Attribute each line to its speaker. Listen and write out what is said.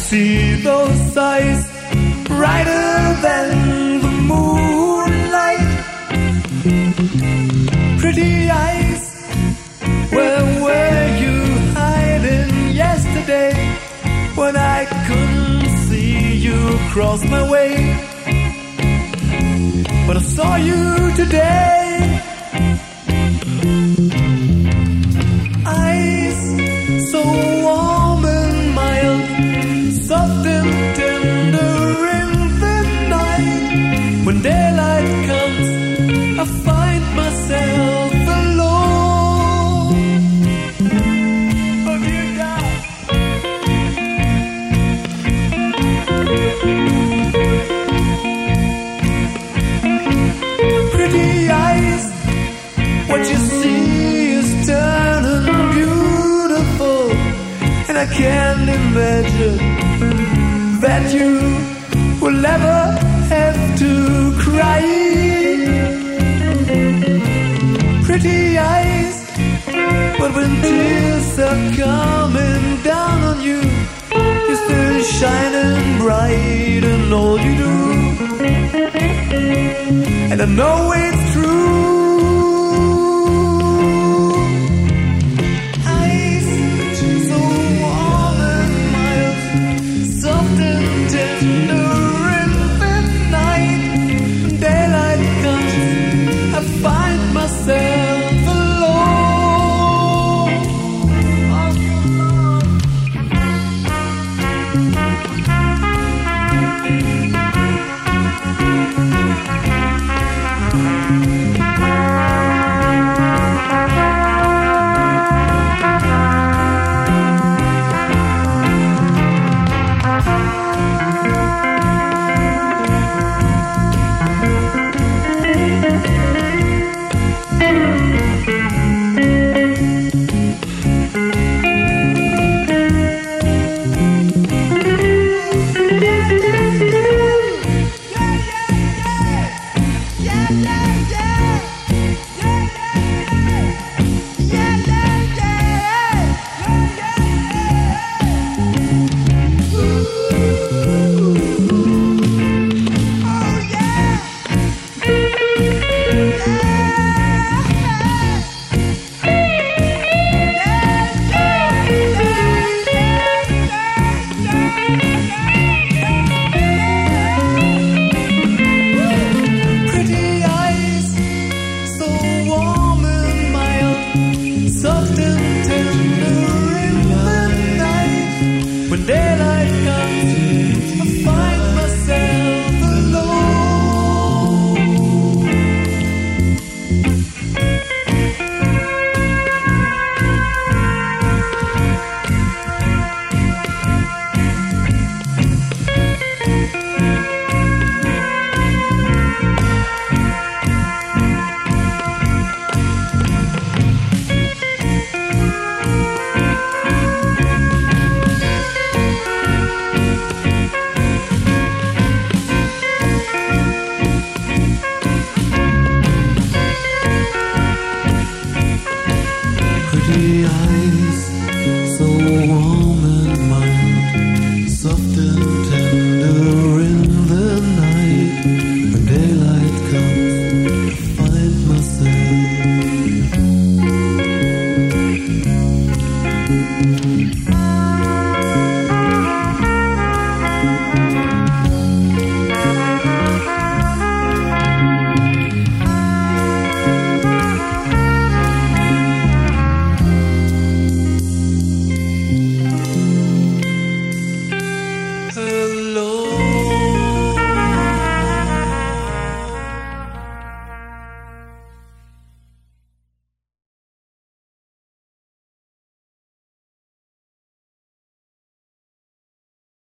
Speaker 1: see those eyes brighter than the moonlight. Pretty eyes, where were you hiding yesterday when I couldn't see you cross my way? But I saw you today. Eyes so warm and mild, soft and tender in the night. When daylight comes, I find myself alone. Oh dear God. Pretty eyes, what you see is turning beautiful, and I can't imagine that you will ever have to cry. Pretty eyes, but when tears are coming down on you, you're still shining bright in all you do. And I know it's